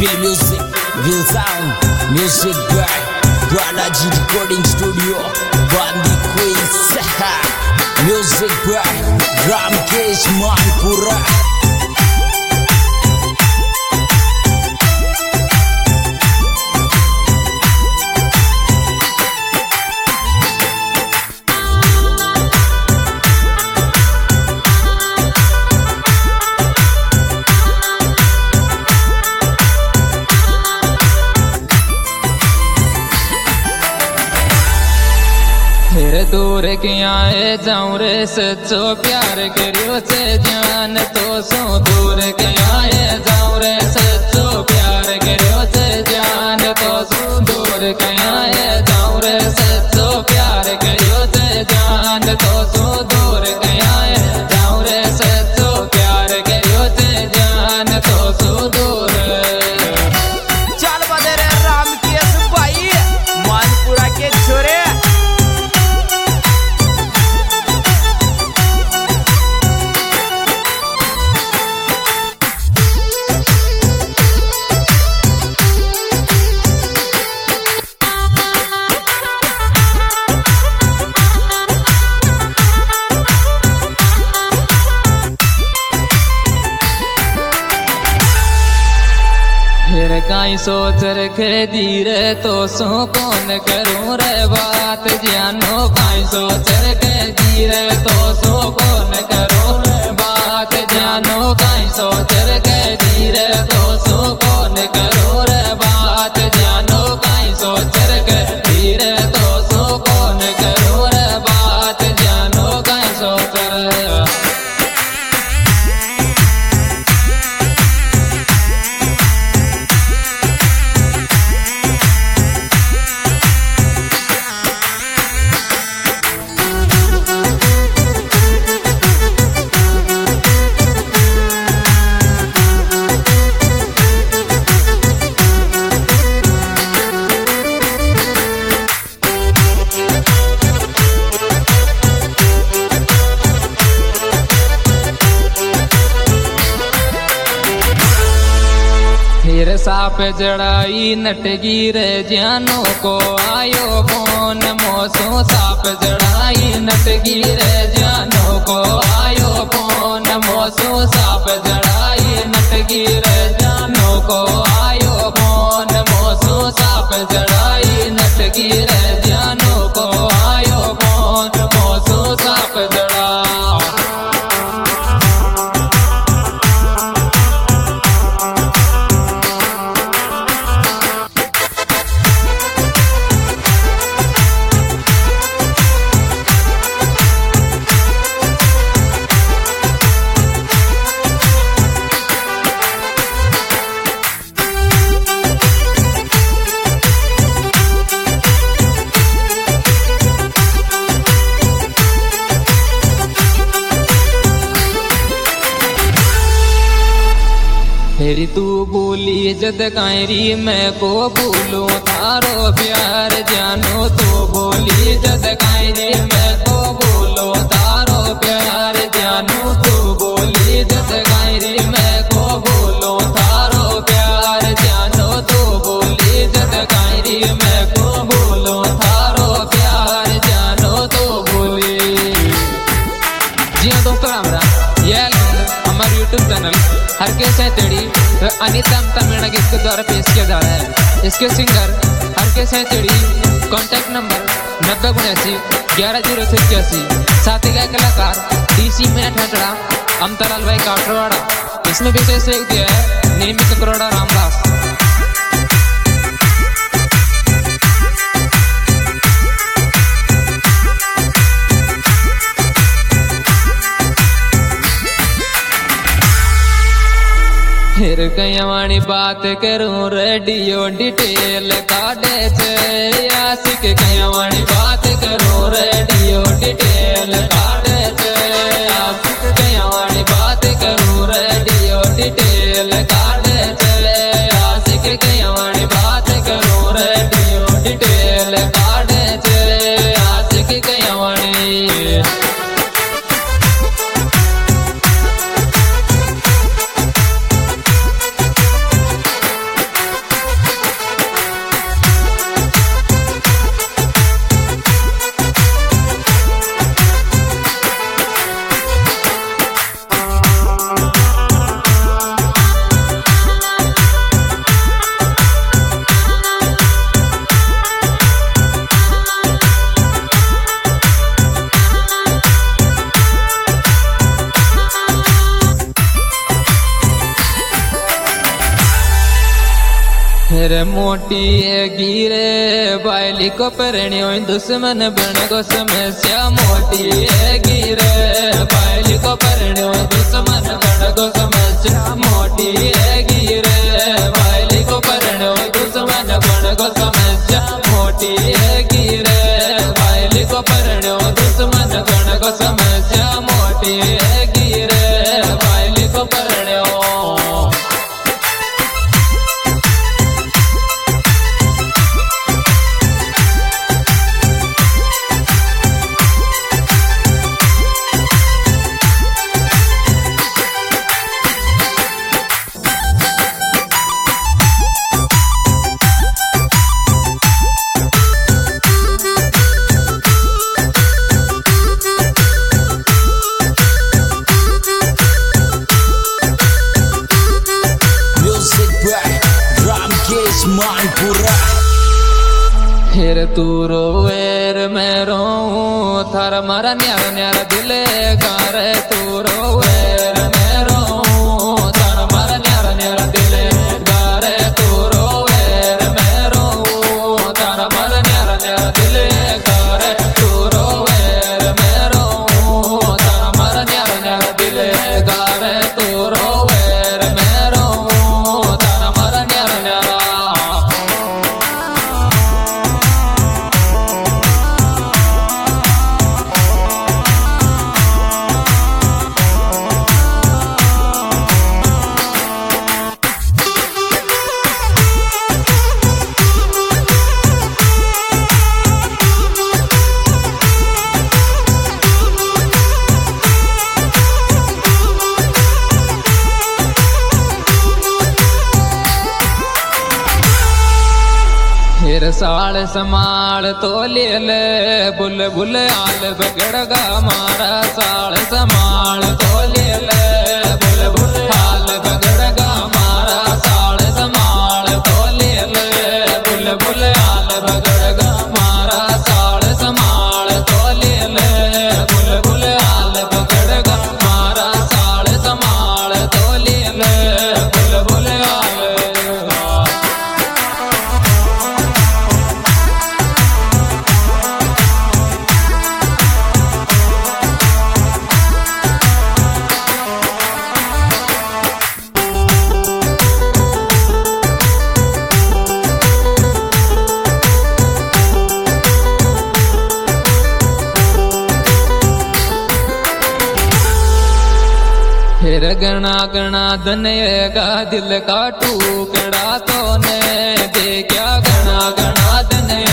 Will Music, Will Sound, Music by Balaji Recording Studio, Bandi Quiz, Music by Ramkesh Manpura. फिर दूर किया जाऊं रे सच्चो प्यार करियो से जान तो सो दूर किया जाऊं रे सच्चो प्यार करियो से जान तो सो दूर किया जाऊं रे सच्चो प्यार करियो से जान तो सो दूर किया जाऊं रे सच्चो प्यार करियो से जान तो सो दूर। चल बदे रे रामकेश भाई मानपुरा के छोरे। फिर काई सोच रखे धीरे तो सो कौन करूं रे बात जानो काई सोच रखे धीरे तो सो कौन करूं रे बात जानो काई सोच रखे धीरे तो सो कौन करूं रे बात जानो काई सोच रखे धीरे तो सो कौन करूं रे बात जानो काई सोच रे। फिर साप जड़ाई नटगीर जानो को आयो फोन मोसो साप जड़ाई नटगीर जानो को आयो फोन मोसो साप जड़ाई नटगीर जानो को आयो फोन मोसो साप जड़ाई नटगीर जानो को आयो फोन मोसो साप जड़ा। तेरी तू बोली जद कायरी मैं को बोलूं तारो प्यार जानो तो बोली जद कायरी मैं को बोलो तारो प्यार जानो तो बोली जद कायरी मैं को बोलो तारो प्यार जानो तो बोली जद कायरी मैं को बोलो तारो प्यार जानो तो बोली। जी हाँ दोस्तों राम राम, ये हमारे YouTube चैनल हर के सैतड़ी अनिता तमिलना के इसके द्वारा पेश किया जा रहा है। इसके सिंगर हर के सैतड़ी, कॉन्टैक्ट नंबर 9081 साथ ही कलाकार DC में ठटड़ा अमतलाल भाई काटरवाड़ा। इसमें विशेष एक दिया है निर्मित करोड़ा रामदास। फिर कयावानी बात करूं रेडियो डिटेल काटे छे आशिक कयावानी बात करूं रेडियो डिटेल काटे छे आशिक कयावानी बात करूं रेडियो डिटेल काटे छे आशिक कयावानी बात करूं रेडियो डिटेल काटे छे आशिक कयावानी। फिर मोटी गिरे बायली को परण्यो दुश्मन बन गो समस्या मोटी गिरे बायली को परण्यो दुश्मन बन गो समस्या मोटी गिरे बायली को परण्यो दुश्मन बन गो समस्या मोटी गिरे बायली को परण्यो दुश्मन बन गो समस्या मोटी गिरे बायली को परण्यो। मानपुरा फिर तू रोवेर मैं रोऊं थारा मारा न्यारा न्यारा दिल गार तू रोवेर मैं रोऊं थारा मारा न्यारा न्यारा दिल गार तू रोवेर मैं रोऊं थारा मारा न्यारा न्यारा दिल गार तू रोवेर मैं रोऊं थारा मारा न्यारा न्यारा दिल गार तू रोवेर मैं रोऊं थारा मारा न्यारा न्यारा। फिर साल समाल तो ले ले बुल बुल आल बगड़गा मारा साल समाल तो ले ले बुल बुल आल बगड़गा मारा साल समाल तो ले ले बुल बुल आल बगड़गा मारा साल समाल तो ले ले बुल बुल आल बगड़गा मारा साल समाल तो ले ले बुल बुल आल। फिर गणा गणा धनेगा दिल का टुकड़ा तो ने देखा गणा गणा धने